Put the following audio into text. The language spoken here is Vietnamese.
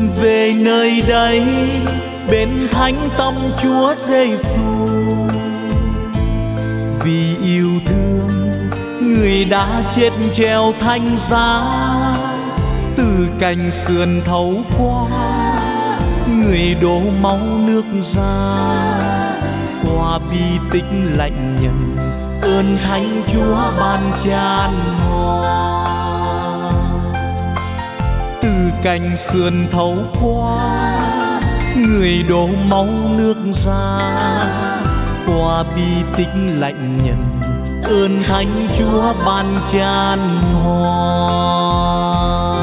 về nơi đây bên thánh tâm Chúa Giêsu. Vì yêu thương người đã chết treo thánh giá, từ cành sườn thấu qua người đổ máu nước ra. Qua bi tích lạnh nhận ơn thánh Chúa ban chan hòa. Từ cành sườn thấu qua người đổ máu nước ra. Qua bi tích lạnh nhận ơn thánh Chúa ban chan hòa.